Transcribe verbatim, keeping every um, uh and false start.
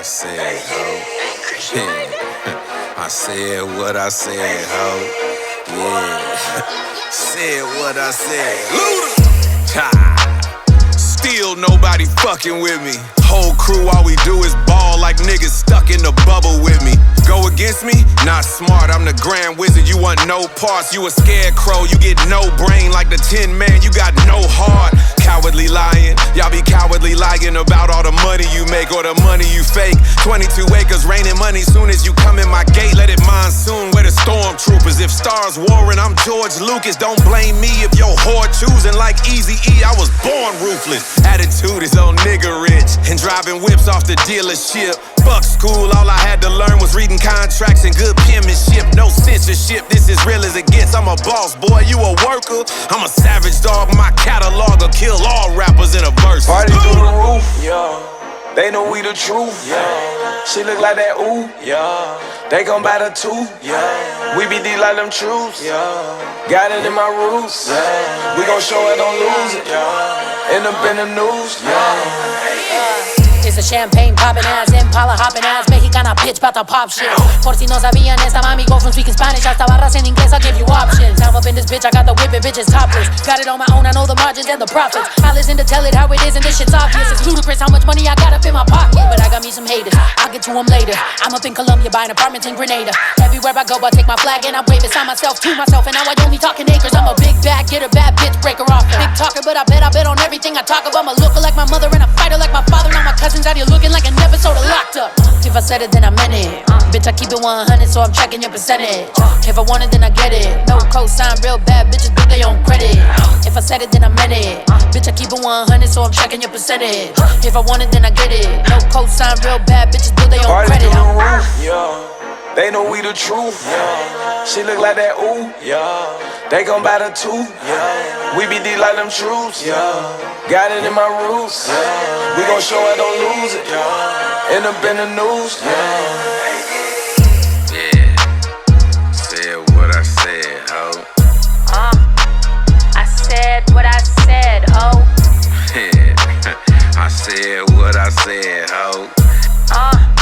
said, ho. Yeah. I said what I said, ho. Yeah. Said what I said. Luda! Ha! Still nobody fucking with me. Whole crew, all we do is ball like niggas stuck in the bubble with me. Go against me? Not smart, I'm the grand wizard. You want no parts, you a scarecrow. You get no brain like the Tin Man, you got no heart. Cowardly lying, y'all be cowardly lying about all the money you make or the money you fake. Twenty-two acres raining money, soon as you come in my gate, let it monsoon. Where the stormtroopers? If stars warring, I'm George Lucas. Don't blame me if your whore choosing like Eazy-E. I was born ruthless. Attitude is on nigga rich and driving whips off the dealership. Fuck school, all I had to learn was reading contracts and good penmanship. No censorship, this is real as it gets. I'm a boss, boy, you a worker. I'm a savage dog, my catalog will kill all rappers in a verse. Party through the roof, yeah. They know we the truth, yeah. She look like that ooh, yeah. They gon' buy the two, yeah. We be deep like them truths, yeah. Got it in my roots, yeah. We gon' show it, don't lose it, yeah. End up in the news, yeah. It's a champagne poppin' ass, Impala hoppin' ass, mexicana bitch bout to pop shit. Por si no sabían, esta mami go from speaking Spanish hasta barras en inglés, I'll give you options. I'm up in this bitch, I got the whip and bitches topless. Got it on my own, I know the margins and the profits. I listen to tell it how it is and this shit's obvious. It's ludicrous how much money I got up in my pocket, but I got me some haters, I'll get to them later. I'm up in Colombia buying apartments in Grenada. Everywhere I go I take my flag and I wave it, sign myself to myself, and now I only talking acres. I'm a big bag, get a bad bitch, break her off. Big talker, but I bet I bet on everything I talk about. I'm a looker like my mother and a fighter like my father. Now my cousins out here looking like an episode of Locked Up. If I said it, then I meant it. Bitch, I keep it one hundred, so I'm checking your percentage. If I want it, then I get it. No cosign, real bad bitches build their own credit. If I said it, then I meant it. Bitch, I keep it one hundred, so I'm checking your percentage. If I want it, then I get it. No cosign, real bad bitches build their own Party credit. through the roof, yeah. They know we the truth, yeah. She look like that ooh, yeah. They gon' buy the two, yeah. We be deep like them truths, yeah. Got it in my roots, yeah. We gon' show it, don't lose it, yeah. End up in the news, yeah. Yeah. Said what I said, ho. Uh, I said what I said, ho. Yeah. I said what I said, ho. Uh.